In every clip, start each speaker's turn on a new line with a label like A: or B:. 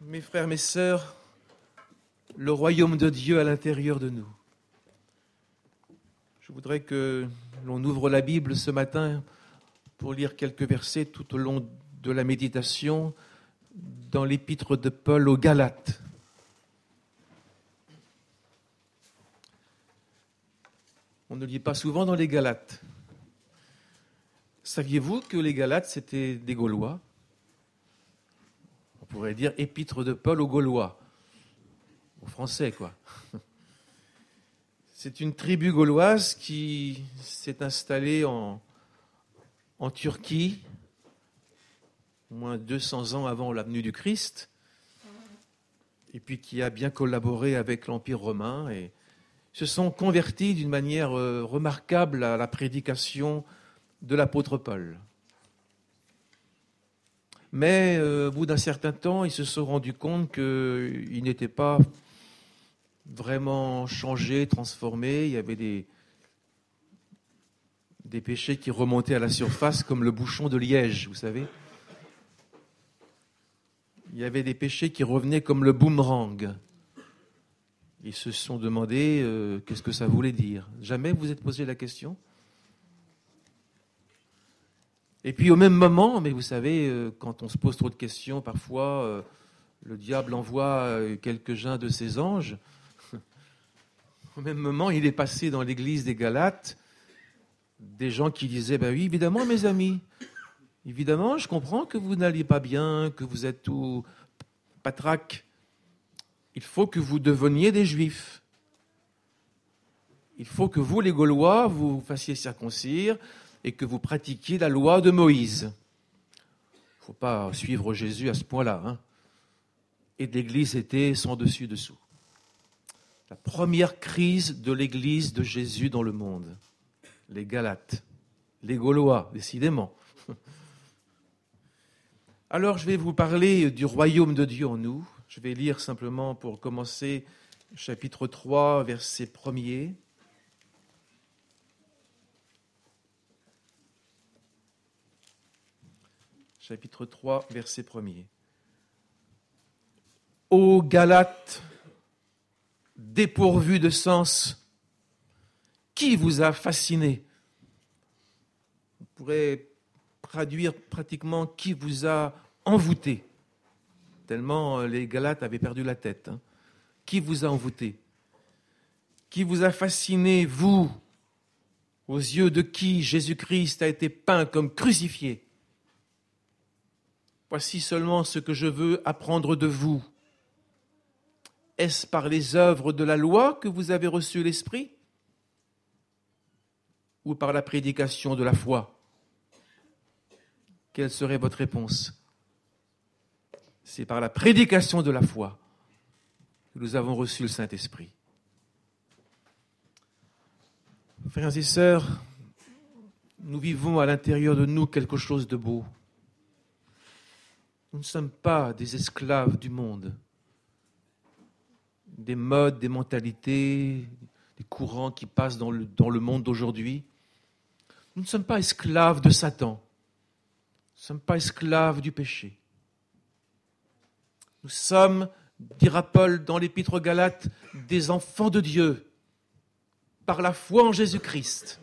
A: Mes frères, mes sœurs, le royaume de Dieu à l'intérieur de nous. Je voudrais que l'on ouvre la Bible ce matin pour lire quelques versets tout au long de la méditation dans l'épître de Paul aux Galates. On ne lit pas souvent dans les Galates. Saviez-vous que les Galates, c'était des Gaulois ? On pourrait dire épître de Paul aux Gaulois, aux Français, quoi. C'est une tribu gauloise qui s'est installée en Turquie, au moins 200 ans avant la venue du Christ, et puis qui a bien collaboré avec l'Empire romain et se sont convertis d'une manière remarquable à la prédication de l'apôtre Paul. Mais au bout d'un certain temps, ils se sont rendus compte qu'ils n'étaient pas vraiment changés, transformés. Il y avait des péchés qui remontaient à la surface comme le bouchon de liège, vous savez. Il y avait des péchés qui revenaient comme le boomerang. Ils se sont demandé qu'est-ce que ça voulait dire. Jamais vous vous êtes posé la question ? Et puis au même moment, mais vous savez, quand on se pose trop de questions, parfois le diable envoie quelques-uns de ses anges. Au même moment, il est passé dans l'église des Galates des gens qui disaient « Ben oui, évidemment, mes amis, évidemment, je comprends que vous n'alliez pas bien, que vous êtes tout patraque. Il faut que vous deveniez des Juifs. Il faut que vous, les Gaulois, vous fassiez circoncire et que vous pratiquiez la loi de Moïse. Il ne faut pas suivre Jésus à ce point-là. Hein. Et l'Église était sans dessus-dessous. La première crise de l'Église de Jésus dans le monde. Les Galates, les Gaulois, décidément. Alors, je vais vous parler du royaume de Dieu en nous. Je vais lire simplement pour commencer chapitre 3, verset 1er. Chapitre 3, verset 1er. Ô Galates, dépourvus de sens, qui vous a fasciné ? On pourrait traduire pratiquement qui vous a envoûté, tellement les Galates avaient perdu la tête. Hein. Qui vous a envoûté ? Qui vous a fasciné, vous, aux yeux de qui Jésus-Christ a été peint comme crucifié ? Voici seulement ce que je veux apprendre de vous. Est-ce par les œuvres de la loi que vous avez reçu l'Esprit ? Ou par la prédication de la foi ? Quelle serait votre réponse ? C'est par la prédication de la foi que nous avons reçu le Saint-Esprit. Frères et sœurs, nous vivons à l'intérieur de nous quelque chose de beau. Nous ne sommes pas des esclaves du monde, des modes, des mentalités, des courants qui passent dans le monde d'aujourd'hui. Nous ne sommes pas esclaves de Satan. Nous ne sommes pas esclaves du péché. Nous sommes, dira Paul dans l'Épître aux Galates, des enfants de Dieu, par la foi en Jésus-Christ.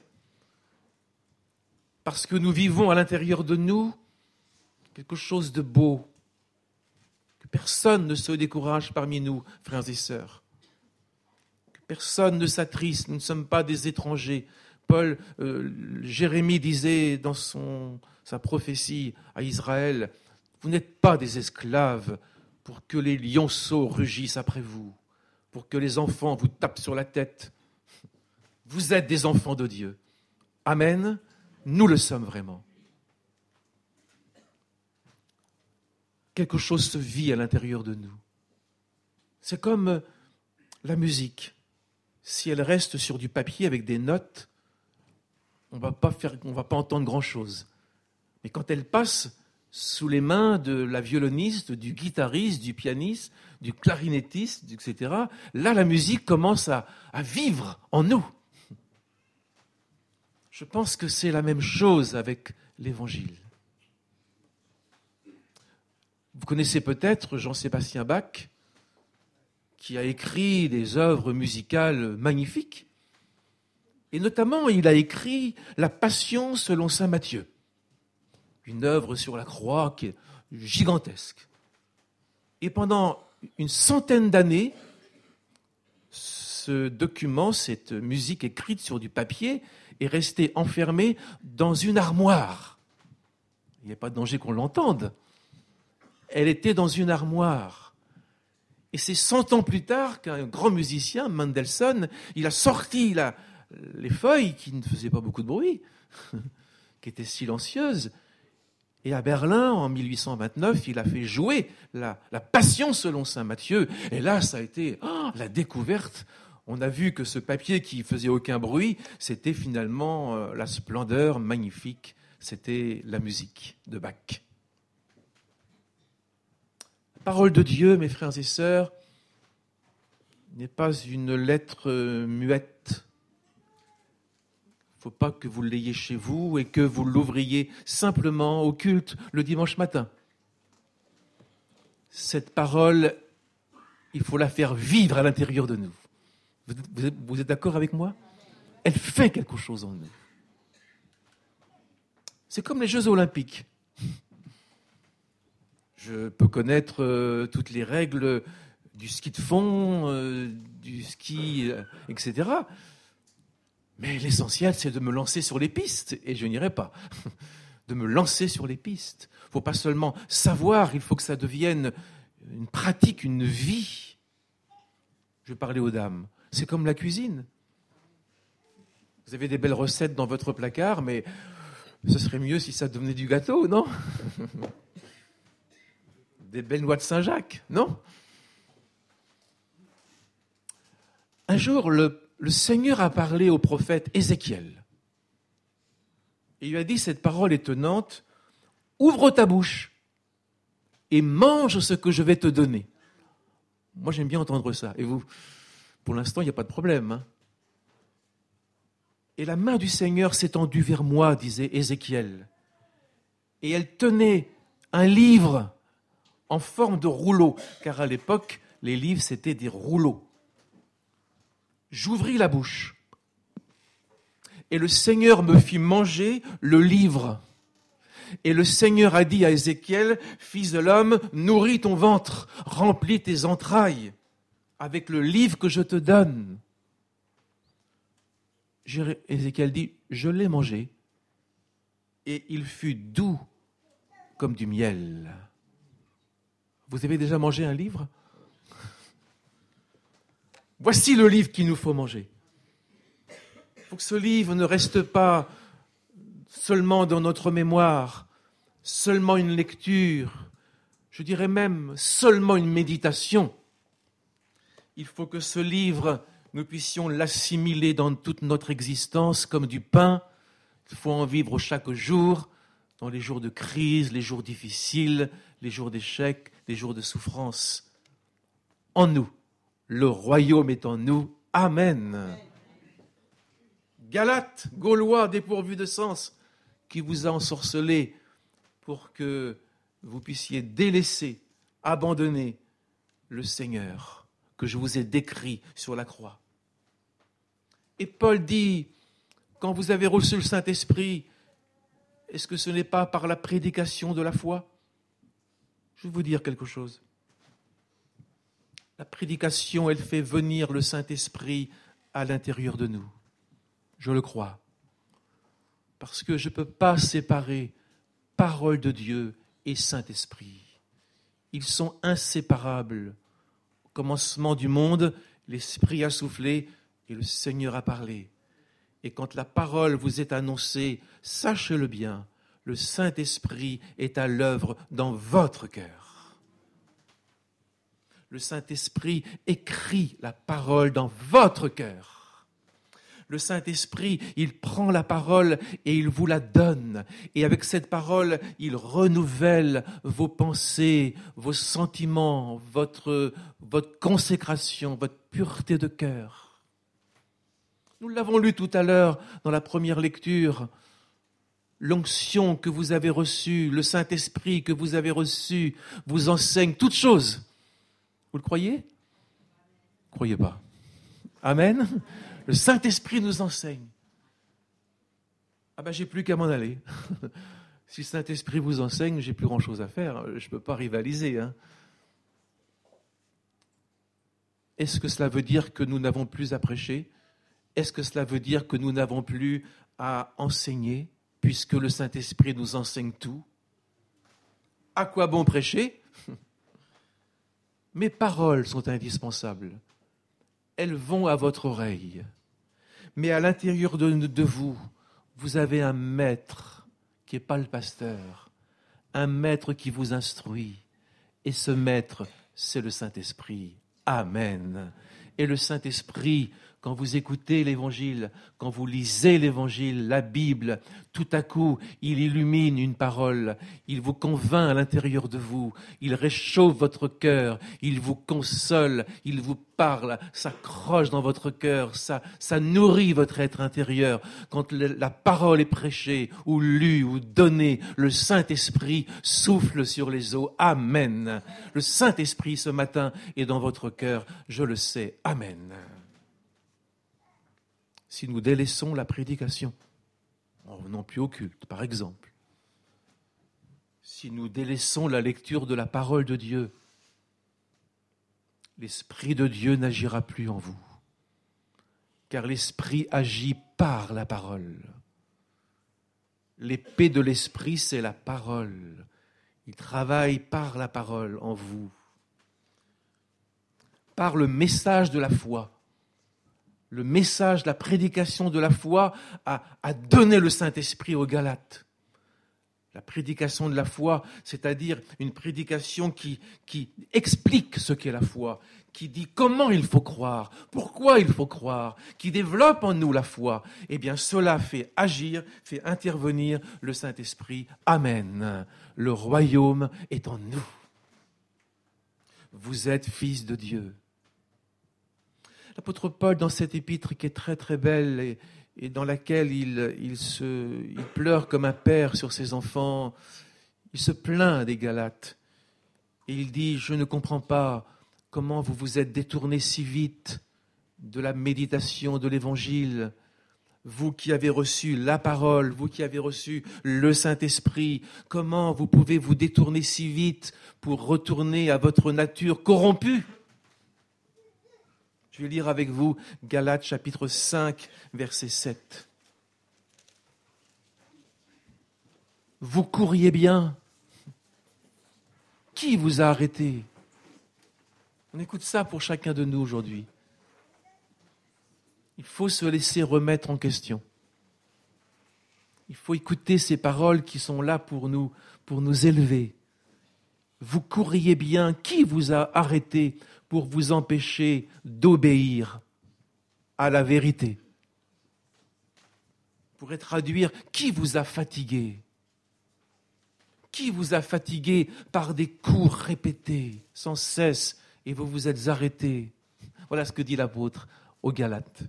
A: Parce que nous vivons à l'intérieur de nous quelque chose de beau, que personne ne se décourage parmi nous, frères et sœurs, que personne ne s'attriste, nous ne sommes pas des étrangers. Jérémie disait dans sa prophétie à Israël, vous n'êtes pas des esclaves pour que les lionceaux rugissent après vous, pour que les enfants vous tapent sur la tête. Vous êtes des enfants de Dieu. Amen, nous le sommes vraiment. Quelque chose se vit à l'intérieur de nous. C'est comme la musique. Si elle reste sur du papier avec des notes, on va pas entendre grand-chose. Mais quand elle passe sous les mains de la violoniste, du guitariste, du pianiste, du clarinettiste, etc., là, la musique commence à vivre en nous. Je pense que c'est la même chose avec l'Évangile. Vous connaissez peut-être Jean-Sébastien Bach, qui a écrit des œuvres musicales magnifiques. Et notamment, il a écrit La Passion selon saint Matthieu, une œuvre sur la croix qui est gigantesque. Et pendant une centaine d'années, ce document, cette musique écrite sur du papier, est restée enfermée dans une armoire. Il n'y a pas de danger qu'on l'entende. Elle était dans une armoire. Et c'est 100 ans plus tard qu'un grand musicien, Mendelssohn, il a sorti les feuilles qui ne faisaient pas beaucoup de bruit, qui étaient silencieuses. Et à Berlin, en 1829, il a fait jouer la Passion selon saint Matthieu. Et là, ça a été la découverte. On a vu que ce papier qui faisait aucun bruit, c'était finalement la splendeur magnifique. C'était la musique de Bach. La parole de Dieu, mes frères et sœurs, n'est pas une lettre muette. Il ne faut pas que vous l'ayez chez vous et que vous l'ouvriez simplement au culte le dimanche matin. Cette parole, il faut la faire vivre à l'intérieur de nous. Vous êtes d'accord avec moi ? Elle fait quelque chose en nous. C'est comme les Jeux Olympiques. Je peux connaître toutes les règles du ski de fond, du ski, etc. Mais l'essentiel, c'est de me lancer sur les pistes, et je n'irai pas. De me lancer sur les pistes. Il ne faut pas seulement savoir, il faut que ça devienne une pratique, une vie. Je parlais aux dames. C'est comme la cuisine. Vous avez des belles recettes dans votre placard, mais ce serait mieux si ça devenait du gâteau, non ? Des belles noix de Saint-Jacques, non ? Un jour, le Seigneur a parlé au prophète Ézéchiel. Et il lui a dit cette parole étonnante, « Ouvre ta bouche et mange ce que je vais te donner. » Moi, j'aime bien entendre ça. Et vous ? Pour l'instant, il n'y a pas de problème. Hein. Et la main du Seigneur s'est tendue vers moi, disait Ézéchiel. Et elle tenait un livre en forme de rouleau, car à l'époque, les livres, c'était des rouleaux. J'ouvris la bouche. Et le Seigneur me fit manger le livre. Et le Seigneur a dit à Ézéchiel, « Fils de l'homme, nourris ton ventre, remplis tes entrailles avec le livre que je te donne. » Ézéchiel dit, « Je l'ai mangé, et il fut doux comme du miel. » Vous avez déjà mangé un livre ? Voici le livre qu'il nous faut manger. Il faut que ce livre ne reste pas seulement dans notre mémoire, seulement une lecture, je dirais même seulement une méditation. Il faut que ce livre, nous puissions l'assimiler dans toute notre existence comme du pain. Il faut en vivre chaque jour, dans les jours de crise, les jours difficiles, les jours d'échec, les jours de souffrance. En nous, le royaume est en nous. Amen. Galates, Gaulois dépourvus de sens, qui vous a ensorcelé pour que vous puissiez délaisser, abandonner le Seigneur que je vous ai décrit sur la croix. Et Paul dit, quand vous avez reçu le Saint-Esprit, est-ce que ce n'est pas par la prédication de la foi ? Je vais vous dire quelque chose. La prédication, elle fait venir le Saint-Esprit à l'intérieur de nous. Je le crois. Parce que je ne peux pas séparer parole de Dieu et Saint-Esprit. Ils sont inséparables. Au commencement du monde, l'Esprit a soufflé et le Seigneur a parlé. Et quand la parole vous est annoncée, sachez-le bien, le Saint-Esprit est à l'œuvre dans votre cœur. Le Saint-Esprit écrit la parole dans votre cœur. Le Saint-Esprit, il prend la parole et il vous la donne. Et avec cette parole, il renouvelle vos pensées, vos sentiments, votre consécration, votre pureté de cœur. Nous l'avons lu tout à l'heure dans la première lecture. l'onction que vous avez reçue, le Saint-Esprit que vous avez reçu, vous enseigne toutes choses. Vous le croyez? Croyez pas. Amen. Le Saint-Esprit nous enseigne. Ah ben, j'ai plus qu'à m'en aller. Si le Saint-Esprit vous enseigne, j'ai plus grand-chose à faire. Je ne peux pas rivaliser. Est-ce que cela veut dire que nous n'avons plus à prêcher? Est-ce que cela veut dire que nous n'avons plus à enseigner, puisque le Saint-Esprit nous enseigne tout? À quoi bon prêcher? Mes paroles sont indispensables. Elles vont à votre oreille. Mais à l'intérieur de vous, vous avez un maître qui n'est pas le pasteur, un maître qui vous instruit. Et ce maître, c'est le Saint-Esprit. Amen. Et le Saint-Esprit, quand vous écoutez l'Évangile, quand vous lisez l'Évangile, la Bible, tout à coup, il illumine une parole, il vous convainc à l'intérieur de vous, il réchauffe votre cœur, il vous console, il vous parle, ça croche dans votre cœur, ça nourrit votre être intérieur. Quand la parole est prêchée, ou lue, ou donnée, le Saint-Esprit souffle sur les eaux. Amen. Le Saint-Esprit ce matin est dans votre cœur, je le sais. Amen. Si nous délaissons la prédication, en venant plus au culte, par exemple, si nous délaissons la lecture de la parole de Dieu, l'Esprit de Dieu n'agira plus en vous, car l'Esprit agit par la parole. L'épée de l'Esprit, c'est la parole. Il travaille par la parole en vous, par le message de la foi. Le message, la prédication de la foi a donné le Saint-Esprit aux Galates. La prédication de la foi, c'est-à-dire une prédication qui explique ce qu'est la foi, qui dit comment il faut croire, pourquoi il faut croire, qui développe en nous la foi. Eh bien, cela fait agir, fait intervenir le Saint-Esprit. Amen. Le royaume est en nous. Vous êtes fils de Dieu. L'apôtre Paul, dans cette épître qui est très très belle et dans laquelle il pleure comme un père sur ses enfants, il se plaint des Galates. Et il dit, je ne comprends pas comment vous vous êtes détournés si vite de la méditation de l'Évangile. Vous qui avez reçu la parole, vous qui avez reçu le Saint-Esprit, comment vous pouvez vous détourner si vite pour retourner à votre nature corrompue? Je vais lire avec vous Galates chapitre 5, verset 7. Vous couriez bien. Qui vous a arrêté? On écoute ça pour chacun de nous aujourd'hui. Il faut se laisser remettre en question. Il faut écouter ces paroles qui sont là pour nous élever. Vous couriez bien. Qui vous a arrêté pour vous empêcher d'obéir à la vérité? On pourrait traduire, qui vous a fatigué? Qui vous a fatigué par des coups répétés, sans cesse, et vous vous êtes arrêtés? Voilà ce que dit l'apôtre aux Galates.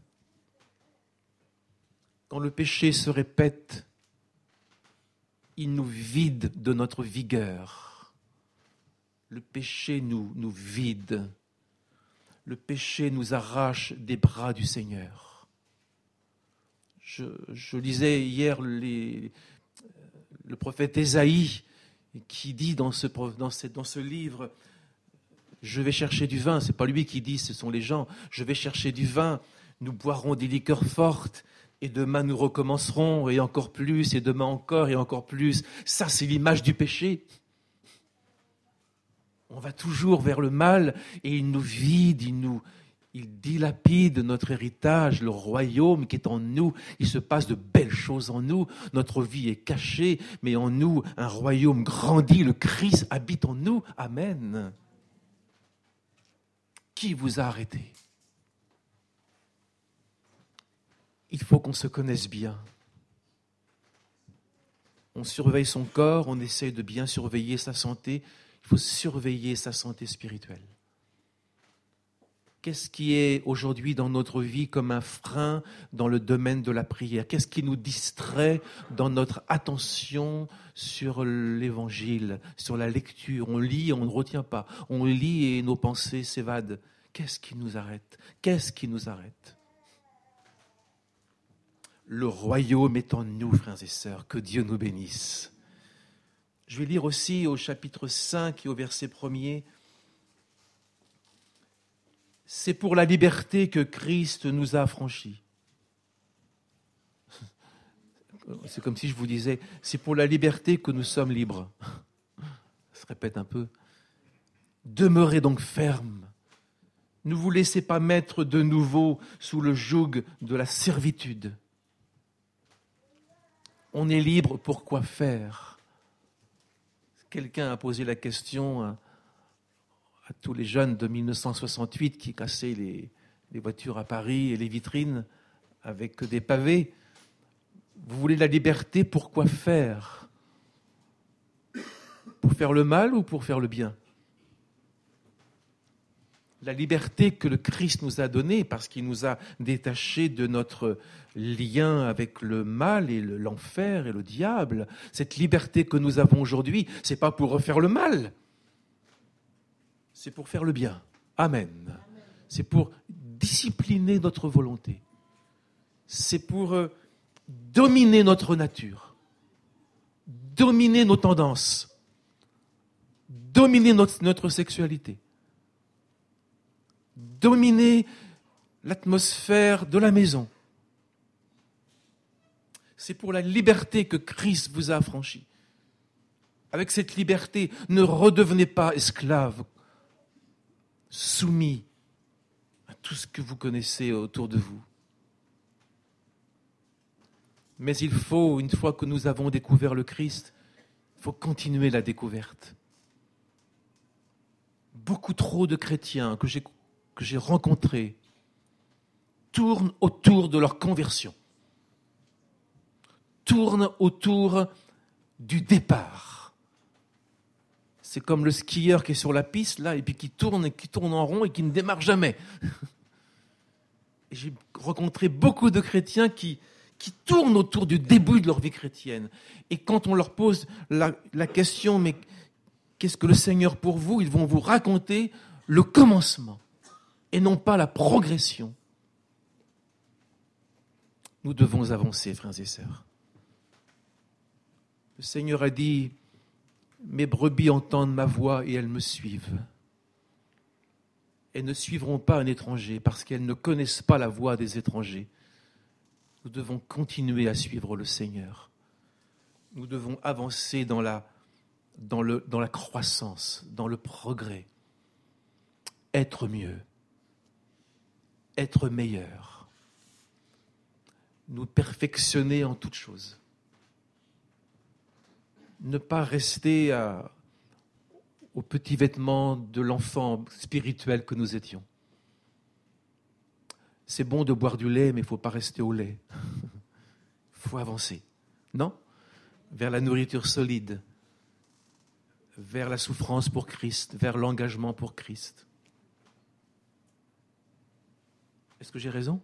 A: Quand le péché se répète, il nous vide de notre vigueur. Le péché nous vide. Le péché nous arrache des bras du Seigneur. Je lisais hier le prophète Ésaïe qui dit dans ce livre, je vais chercher du vin. C'est pas lui qui dit, ce sont les gens. Je vais chercher du vin. Nous boirons des liqueurs fortes. Et demain nous recommencerons, et encore plus, et demain encore, et encore plus. Ça, c'est l'image du péché. On va toujours vers le mal, et il nous vide, il dilapide notre héritage, le royaume qui est en nous. Il se passe de belles choses en nous. Notre vie est cachée, mais en nous, un royaume grandit. Le Christ habite en nous. Amen. Qui vous a arrêté? Il faut qu'on se connaisse bien. On surveille son corps, on essaie de bien surveiller sa santé. Il faut surveiller sa santé spirituelle. Qu'est-ce qui est aujourd'hui dans notre vie comme un frein dans le domaine de la prière? Qu'est-ce qui nous distrait dans notre attention sur l'évangile, sur la lecture? On lit et on ne retient pas. On lit et nos pensées s'évadent. Qu'est-ce qui nous arrête? Qu'est-ce qui nous arrête? Le royaume est en nous, frères et sœurs. Que Dieu nous bénisse. Je vais lire aussi au chapitre 5 et au verset 1er. C'est pour la liberté que Christ nous a affranchis. C'est comme si je vous disais, c'est pour la liberté que nous sommes libres. Ça se répète un peu. Demeurez donc fermes. Ne vous laissez pas mettre de nouveau sous le joug de la servitude. On est libre pour quoi faire? Quelqu'un a posé la question à tous les jeunes de 1968 qui cassaient les voitures à Paris et les vitrines avec des pavés. Vous voulez la liberté, pour quoi faire? Pour faire le mal ou pour faire le bien? La liberté que le Christ nous a donnée, parce qu'il nous a détachés de notre lien avec le mal et l'enfer et le diable, cette liberté que nous avons aujourd'hui, c'est pas pour refaire le mal, c'est pour faire le bien. Amen. C'est pour discipliner notre volonté. C'est pour dominer notre nature, dominer nos tendances, dominer notre sexualité, dominer l'atmosphère de la maison. C'est pour la liberté que Christ vous a affranchi. Avec cette liberté, ne redevenez pas esclaves, soumis à tout ce que vous connaissez autour de vous. Mais il faut, une fois que nous avons découvert le Christ, il faut continuer la découverte. Beaucoup trop de chrétiens que j'ai rencontrés tournent autour de leur conversion, tournent autour du départ. C'est comme le skieur qui est sur la piste, là, et puis qui tourne en rond et qui ne démarre jamais. Et j'ai rencontré beaucoup de chrétiens qui tournent autour du début de leur vie chrétienne. Et quand on leur pose la question, mais qu'est-ce que le Seigneur pour vous? Ils vont vous raconter le commencement et non pas la progression. Nous devons avancer, frères et sœurs. Le Seigneur a dit, mes brebis entendent ma voix et elles me suivent. Elles ne suivront pas un étranger parce qu'elles ne connaissent pas la voix des étrangers. Nous devons continuer à suivre le Seigneur. Nous devons avancer dans la croissance, dans le progrès. Être mieux, être meilleur. Nous perfectionner en toutes choses. Ne pas rester aux petits vêtements de l'enfant spirituel que nous étions. C'est bon de boire du lait, mais il ne faut pas rester au lait. Il faut avancer, non? Vers la nourriture solide, vers la souffrance pour Christ, vers l'engagement pour Christ. Est-ce que j'ai raison?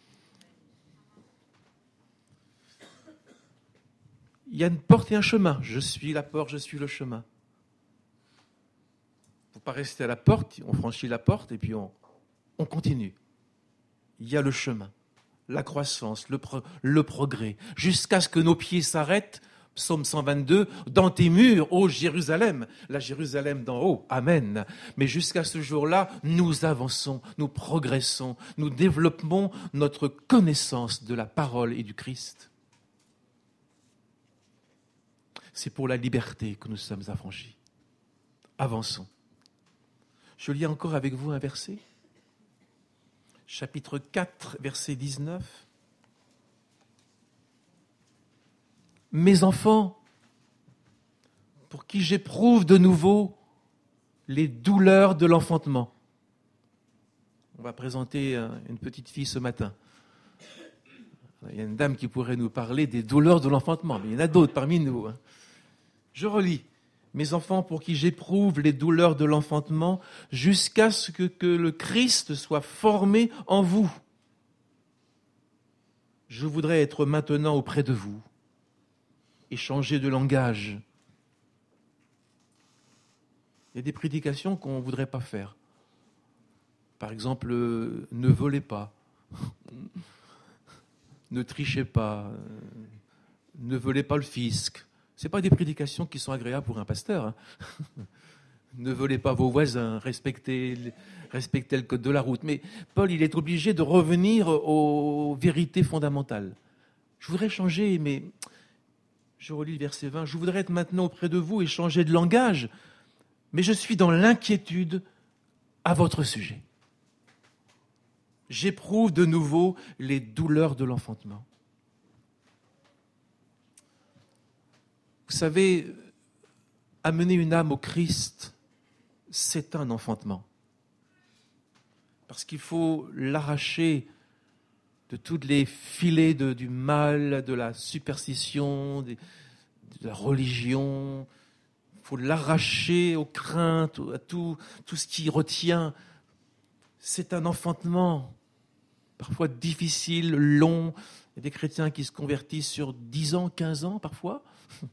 A: Il y a une porte et un chemin. Je suis la porte, je suis le chemin. Il ne faut pas rester à la porte, on franchit la porte et puis on continue. Il y a le chemin, la croissance, le progrès, jusqu'à ce que nos pieds s'arrêtent, psaume 122, dans tes murs, ô Jérusalem, la Jérusalem d'en haut, amen. Mais jusqu'à ce jour-là, nous avançons, nous progressons, nous développons notre connaissance de la parole et du Christ. C'est pour la liberté que nous sommes affranchis. Avançons. Je lis encore avec vous un verset. Chapitre 4, verset 19. Mes enfants, pour qui j'éprouve de nouveau les douleurs de l'enfantement. On va présenter une petite fille ce matin. Il y a une dame qui pourrait nous parler des douleurs de l'enfantement, mais il y en a d'autres parmi nous. Je relis. mes enfants, pour qui j'éprouve les douleurs de l'enfantement, jusqu'à ce que le Christ soit formé en vous. Je voudrais être maintenant auprès de vous et changer de langage. Il y a des prédications qu'on ne voudrait pas faire. Par exemple, ne volez pas, ne trichez pas, ne volez pas le fisc. Ce n'est pas des prédications qui sont agréables pour un pasteur. Hein. Ne volez pas vos voisins, respectez le code de la route. Mais Paul, il est obligé de revenir aux vérités fondamentales. Je voudrais changer, mais je relis le verset 20. Je voudrais être maintenant auprès de vous et changer de langage, mais je suis dans l'inquiétude à votre sujet. J'éprouve de nouveau les douleurs de l'enfantement. Vous savez, amener une âme au Christ, c'est un enfantement. Parce qu'il faut l'arracher de tous les filets du mal, de la superstition, de la religion. Il faut l'arracher aux craintes, à tout ce qui retient. C'est un enfantement, parfois difficile, long. Il y a des chrétiens qui se convertissent sur 10 ans, 15 ans parfois.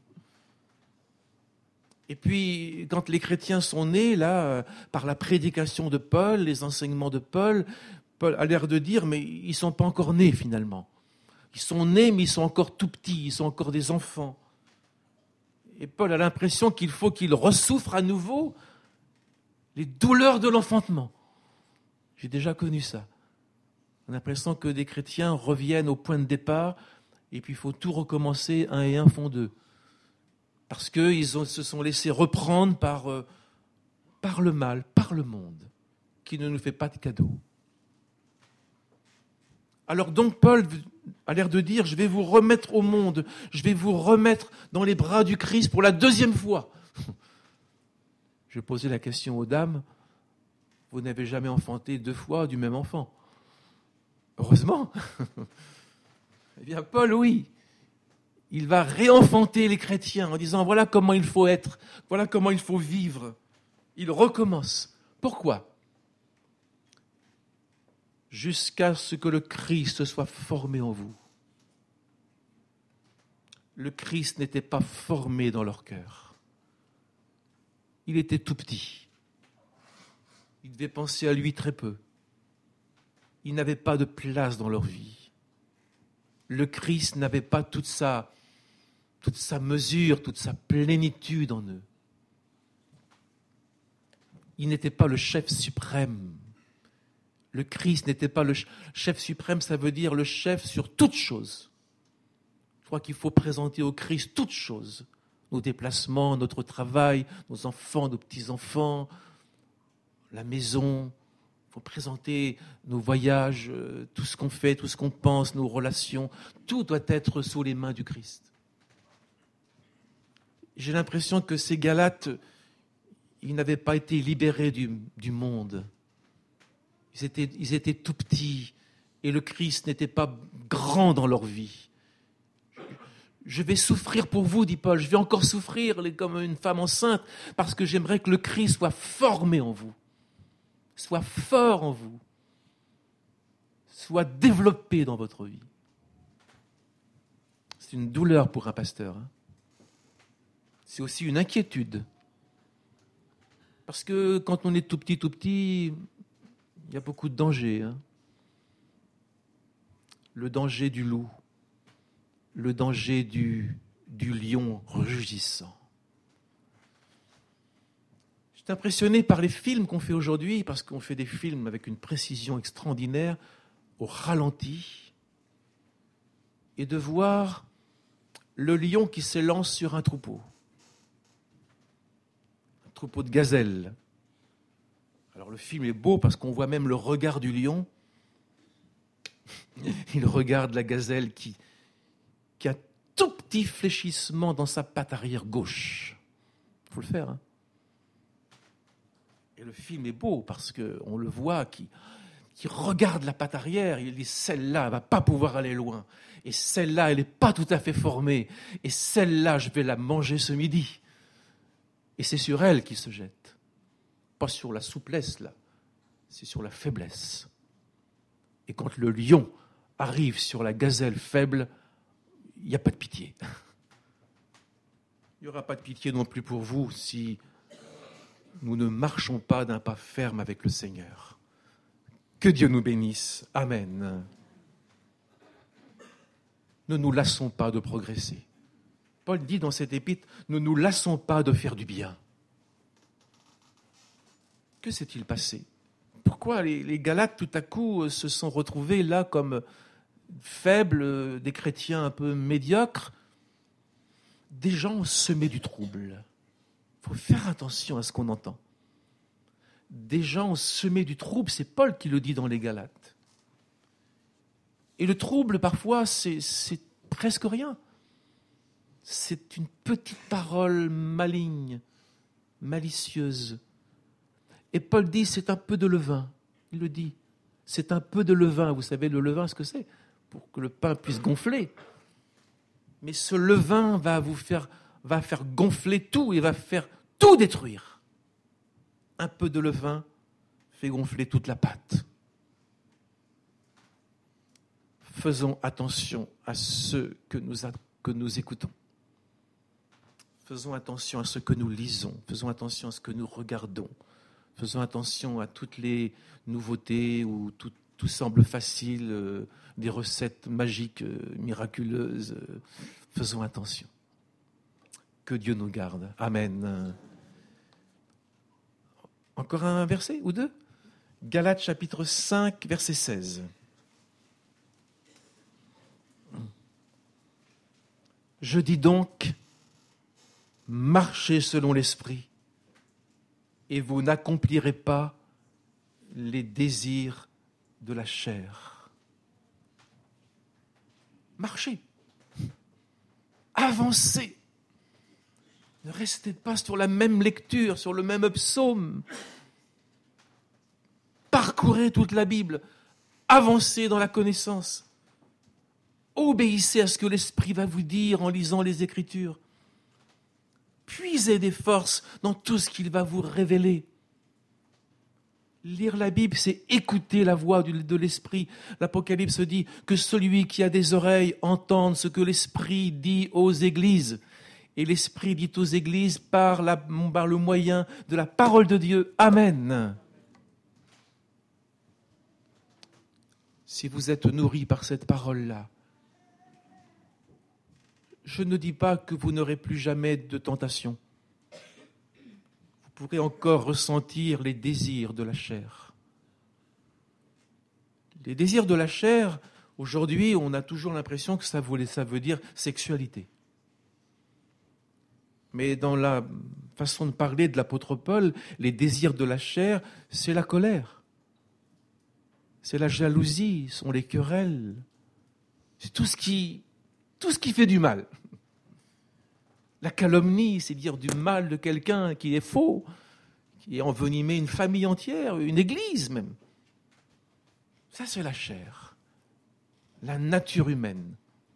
A: Et puis, quand les chrétiens sont nés, là, par la prédication de Paul, les enseignements de Paul, Paul a l'air de dire, mais ils ne sont pas encore nés finalement. Ils sont nés, mais ils sont encore tout petits, ils sont encore des enfants. Et Paul a l'impression qu'il faut qu'il ressouffre à nouveau les douleurs de l'enfantement. J'ai déjà connu ça. On a l'impression que des chrétiens reviennent au point de départ, et puis il faut tout recommencer, 1 et 1 font 2. Parce qu'ils se sont laissés reprendre par le mal, par le monde, qui ne nous fait pas de cadeaux. Alors donc Paul a l'air de dire, je vais vous remettre au monde, je vais vous remettre dans les bras du Christ pour la 2e fois. Je posais la question aux dames, vous n'avez jamais enfanté 2 fois du même enfant? Heureusement. Eh bien Paul, oui. Il va réenfanter les chrétiens en disant voilà comment il faut être, voilà comment il faut vivre. Il recommence. Pourquoi? Jusqu'à ce que le Christ soit formé en vous. Le Christ n'était pas formé dans leur cœur. Il était tout petit. Ils devaient penser à lui très peu. Il n'avait pas de place dans leur vie. Le Christ n'avait pas toute sa mesure, toute sa plénitude en eux. Il n'était pas le chef suprême. Le Christ n'était pas le chef suprême, ça veut dire le chef sur toute chose. Je crois qu'il faut présenter au Christ toutes choses. Nos déplacements, notre travail, nos enfants, nos petits-enfants, la maison. Il faut présenter nos voyages, tout ce qu'on fait, tout ce qu'on pense, nos relations. Tout doit être sous les mains du Christ. J'ai l'impression que ces Galates, ils n'avaient pas été libérés du monde. Ils étaient tout petits et le Christ n'était pas grand dans leur vie. Je vais souffrir pour vous, dit Paul, je vais encore souffrir comme une femme enceinte parce que j'aimerais que le Christ soit formé en vous, soit fort en vous, soit développé dans votre vie. C'est une douleur pour un pasteur. C'est aussi une inquiétude. Parce que quand on est tout petit, il y a beaucoup de dangers. Le danger du loup, le danger du lion rugissant. J'étais impressionné par les films qu'on fait aujourd'hui, parce qu'on fait des films avec une précision extraordinaire, au ralenti, et de voir le lion qui s'élance sur un troupeau de gazelles. Alors le film est beau parce qu'on voit même le regard du lion. Il regarde la gazelle qui a un tout petit fléchissement dans sa patte arrière gauche. Il faut le faire. Et le film est beau parce qu'on le voit qui regarde la patte arrière. Il dit celle-là, elle ne va pas pouvoir aller loin. Et celle-là, elle n'est pas tout à fait formée. Et celle-là, je vais la manger ce midi. Et c'est sur elle qu'il se jette. Pas sur la souplesse, là. C'est sur la faiblesse. Et quand le lion arrive sur la gazelle faible, il n'y a pas de pitié. Il n'y aura pas de pitié non plus pour vous si nous ne marchons pas d'un pas ferme avec le Seigneur. Que Dieu nous bénisse. Amen. Ne nous lassons pas de progresser. Paul dit dans cette épître, ne nous lassons pas de faire du bien. Que s'est-il passé? Pourquoi les Galates, tout à coup, se sont retrouvés là comme faibles, des chrétiens un peu médiocres? Des gens ont semé du trouble. Il faut faire attention à ce qu'on entend. Des gens ont semé du trouble, c'est Paul qui le dit dans les Galates. Et le trouble, parfois, c'est presque rien. C'est une petite parole maligne, malicieuse. Et Paul dit, c'est un peu de levain. Il le dit. C'est un peu de levain. Vous savez, le levain, ce que c'est? Pour que le pain puisse gonfler. Mais ce levain va faire gonfler tout et va faire tout détruire. Un peu de levain fait gonfler toute la pâte. Faisons attention à ce que nous écoutons. Faisons attention à ce que nous lisons. Faisons attention à ce que nous regardons. Faisons attention à toutes les nouveautés où tout semble facile, des recettes magiques, miraculeuses. Faisons attention. Que Dieu nous garde. Amen. Encore un verset ou deux? Galates chapitre 5, verset 16. Je dis donc, marchez selon l'esprit, et vous n'accomplirez pas les désirs de la chair. Marchez. Avancez. Ne restez pas sur la même lecture, sur le même psaume. Parcourez toute la Bible. Avancez dans la connaissance. Obéissez à ce que l'Esprit va vous dire en lisant les Écritures. Puisez des forces dans tout ce qu'il va vous révéler. Lire la Bible, c'est écouter la voix de l'Esprit. L'Apocalypse dit que celui qui a des oreilles entende ce que l'Esprit dit aux églises. Et l'Esprit dit aux églises par le moyen de la parole de Dieu. Amen. Si vous êtes nourris par cette parole-là, je ne dis pas que vous n'aurez plus jamais de tentation. Vous pourrez encore ressentir les désirs de la chair. Les désirs de la chair, aujourd'hui, on a toujours l'impression que ça veut dire sexualité. Mais dans la façon de parler de l'apôtre Paul, les désirs de la chair, c'est la colère. C'est la jalousie, ce sont les querelles. C'est tout ce qui fait du mal. La calomnie, c'est dire du mal de quelqu'un qui est faux, qui a envenimé une famille entière, une église même. Ça, c'est la chair, la nature humaine.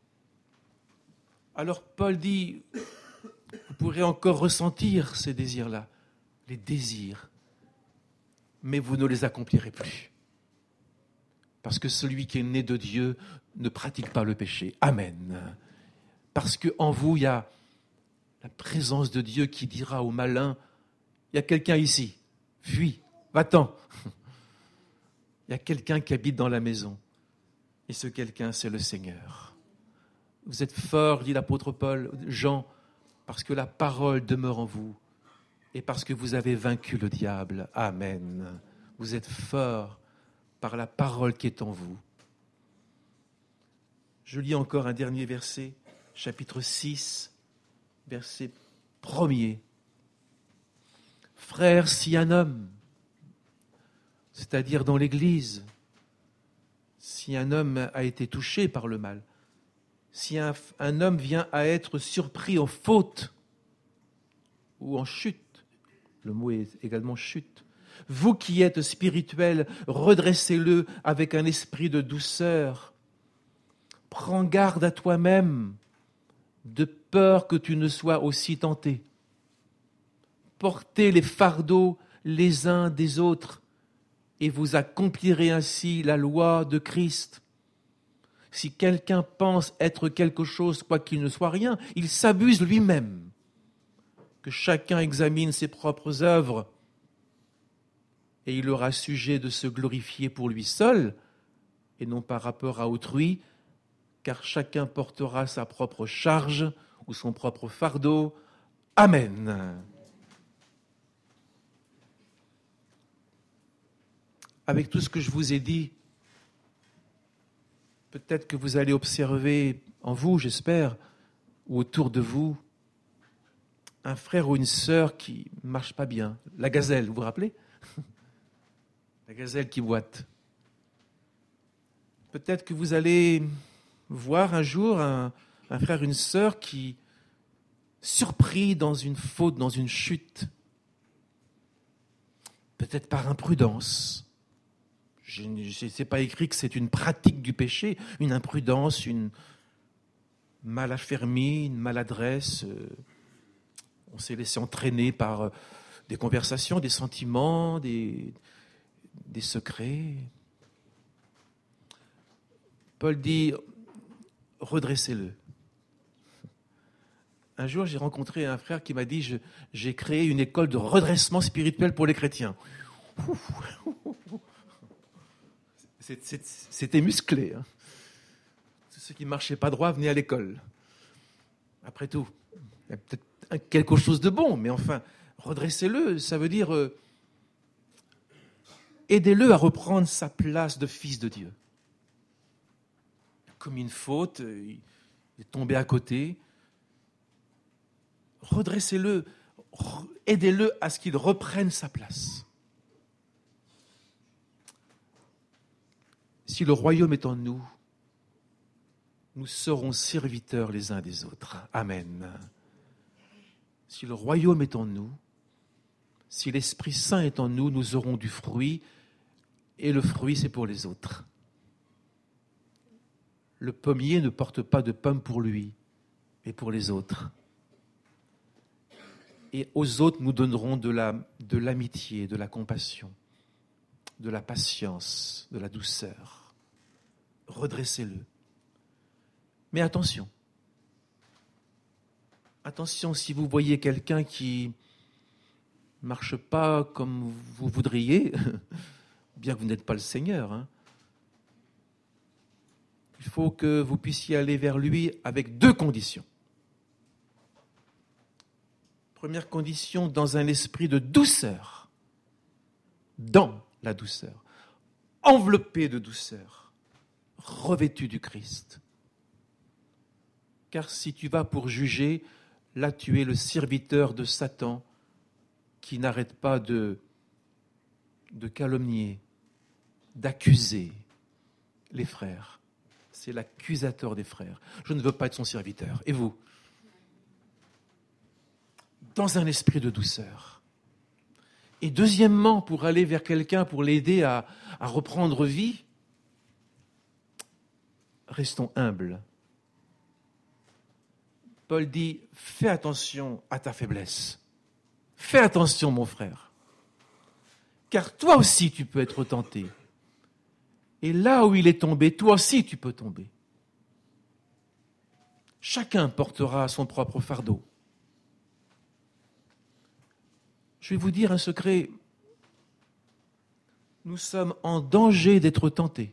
A: Alors Paul dit, vous pourrez encore ressentir ces désirs-là, les désirs, mais vous ne les accomplirez plus. Parce que celui qui est né de Dieu ne pratique pas le péché. Amen. Parce qu'en vous, il y a la présence de Dieu qui dira au malin, il y a quelqu'un ici, fuis, va-t'en. Il y a quelqu'un qui habite dans la maison. Et ce quelqu'un, c'est le Seigneur. Vous êtes forts, dit l'apôtre Paul, Jean, parce que la parole demeure en vous et parce que vous avez vaincu le diable. Amen. Vous êtes forts par la parole qui est en vous. Je lis encore un dernier verset, chapitre 6, verset 1er. Frères, si un homme, c'est-à-dire dans l'Église, si un homme a été touché par le mal, si un homme vient à être surpris en faute ou en chute, le mot est également chute, vous qui êtes spirituels, redressez-le avec un esprit de douceur. Prends garde à toi-même, de peur que tu ne sois aussi tenté. portez les fardeaux les uns des autres et vous accomplirez ainsi la loi de Christ. Si quelqu'un pense être quelque chose, quoiqu'il ne soit rien, il s'abuse lui-même. Que chacun examine ses propres œuvres et il aura sujet de se glorifier pour lui seul et non par rapport à autrui, car chacun portera sa propre charge ou son propre fardeau. Amen. Avec tout ce que je vous ai dit, peut-être que vous allez observer en vous, j'espère, ou autour de vous, un frère ou une sœur qui ne marche pas bien. La gazelle, vous vous rappelez ? La gazelle qui boite. Peut-être que vous allez voir un jour un frère, une sœur qui, surpris dans une faute, dans une chute, peut-être par imprudence. Je ne sais pas écrit que c'est une pratique du péché, une imprudence, une malaffermie, une maladresse. On s'est laissé entraîner par des conversations, des sentiments, des secrets. Paul dit, redressez-le. Un jour, j'ai rencontré un frère qui m'a dit, j'ai créé une école de redressement spirituel pour les chrétiens. C'était musclé. Hein. Ceux qui ne marchaient pas droit venaient à l'école. Après tout, il y a peut-être quelque chose de bon, mais enfin, redressez-le, ça veut dire aidez-le à reprendre sa place de fils de Dieu. Il a commis une faute, il est tombé à côté. Redressez-le, aidez-le à ce qu'il reprenne sa place. Si le royaume est en nous, nous serons serviteurs les uns des autres. Amen. Si le royaume est en nous, si l'Esprit Saint est en nous, nous aurons du fruit, et le fruit, c'est pour les autres. Le pommier ne porte pas de pommes pour lui, mais pour les autres. Et aux autres, nous donnerons de l'amitié, de la compassion, de la patience, de la douceur. Redressez-le. Mais attention. Attention, si vous voyez quelqu'un qui ne marche pas comme vous voudriez, bien que vous n'êtes pas le Seigneur, hein, il faut que vous puissiez aller vers lui avec 2 conditions. Première condition, dans un esprit de douceur, dans la douceur, enveloppé de douceur, revêtu du Christ. Car si tu vas pour juger, là tu es le serviteur de Satan qui n'arrête pas de calomnier, d'accuser les frères. C'est l'accusateur des frères. Je ne veux pas être son serviteur. Et vous ? Dans un esprit de douceur. Et deuxièmement, pour aller vers quelqu'un, pour l'aider à reprendre vie, restons humbles. Paul dit, fais attention à ta faiblesse. Fais attention, mon frère. Car toi aussi, tu peux être tenté. Et là où il est tombé, toi aussi, tu peux tomber. Chacun portera son propre fardeau. Je vais vous dire un secret. Nous sommes en danger d'être tentés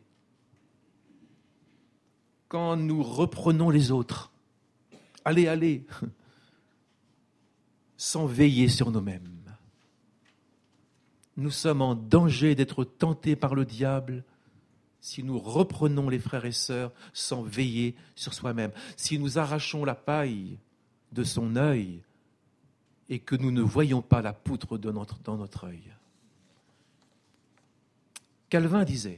A: quand nous reprenons les autres. Allez, allez, sans veiller sur nous-mêmes. Nous sommes en danger d'être tentés par le diable si nous reprenons les frères et sœurs sans veiller sur soi-même. Si nous arrachons la paille de son œil et que nous ne voyons pas la poutre dans notre œil. Calvin disait,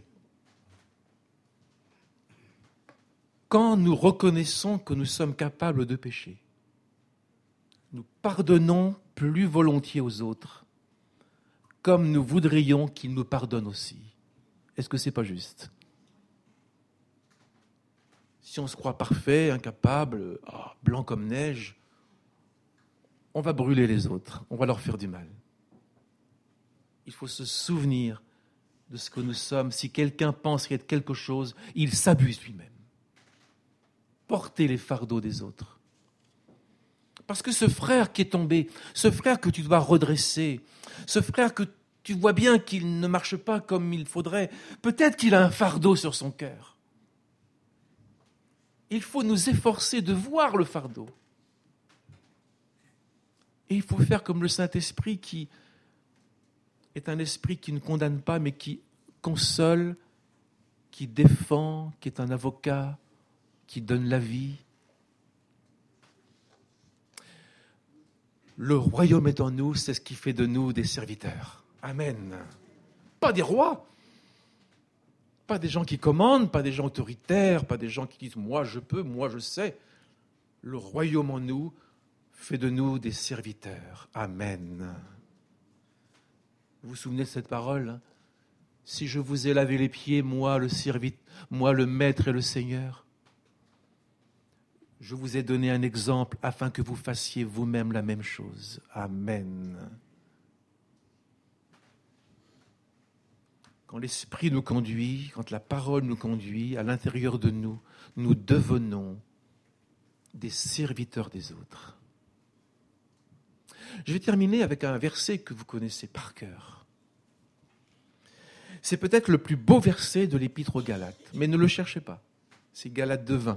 A: quand nous reconnaissons que nous sommes capables de pécher, nous pardonnons plus volontiers aux autres, comme nous voudrions qu'ils nous pardonnent aussi. Est-ce que c'est pas juste ? Si on se croit parfait, incapable, blanc comme neige, on va brûler les autres, on va leur faire du mal. Il faut se souvenir de ce que nous sommes. Si quelqu'un pense être quelque chose, il s'abuse lui-même. Portez les fardeaux des autres. Parce que ce frère qui est tombé, ce frère que tu dois redresser, ce frère que tu vois bien qu'il ne marche pas comme il faudrait, peut-être qu'il a un fardeau sur son cœur. Il faut nous efforcer de voir le fardeau. Et il faut faire comme le Saint-Esprit qui est un esprit qui ne condamne pas, mais qui console, qui défend, qui est un avocat, qui donne la vie. Le royaume est en nous, c'est ce qui fait de nous des serviteurs. Amen. Pas des rois, pas des gens qui commandent, pas des gens autoritaires, pas des gens qui disent « moi je peux, moi je sais ». Le royaume en nous fait de nous des serviteurs. Amen. Vous vous souvenez de cette parole, hein? Si je vous ai lavé les pieds, moi le maître et le Seigneur, je vous ai donné un exemple afin que vous fassiez vous-même la même chose. Amen. Quand l'Esprit nous conduit, quand la parole nous conduit, à l'intérieur de nous, nous devenons des serviteurs des autres. Je vais terminer avec un verset que vous connaissez par cœur. C'est peut-être le plus beau verset de l'Épître aux Galates, mais ne le cherchez pas. C'est Galates 2:20.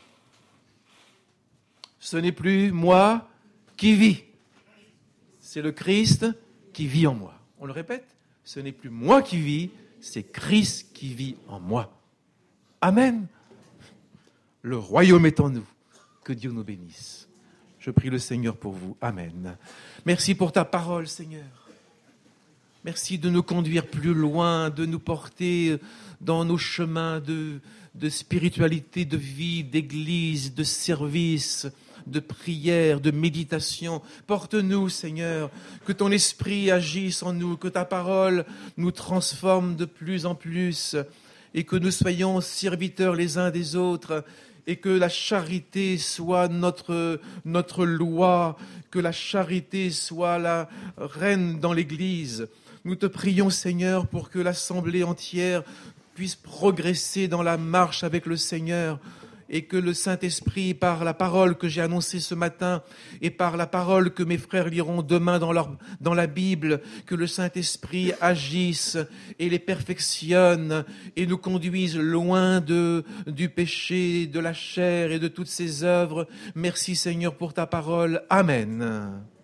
A: Ce n'est plus moi qui vis, c'est le Christ qui vit en moi. On le répète, ce n'est plus moi qui vis, c'est Christ qui vit en moi. Amen. Le royaume est en nous. Que Dieu nous bénisse. Je prie le Seigneur pour vous. Amen. Merci pour ta parole, Seigneur. Merci de nous conduire plus loin, de nous porter dans nos chemins de spiritualité, de vie, d'église, de service, de prière, de méditation. Porte-nous, Seigneur, que ton esprit agisse en nous, que ta parole nous transforme de plus en plus et que nous soyons serviteurs les uns des autres et que la charité soit notre loi, que la charité soit la reine dans l'Église. Nous te prions, Seigneur, pour que l'Assemblée entière puisse progresser dans la marche avec le Seigneur et que le Saint-Esprit, par la parole que j'ai annoncée ce matin et par la parole que mes frères liront demain dans la Bible, que le Saint-Esprit agisse et les perfectionne et nous conduise loin du péché, de la chair et de toutes ses œuvres. Merci, Seigneur, pour ta parole. Amen.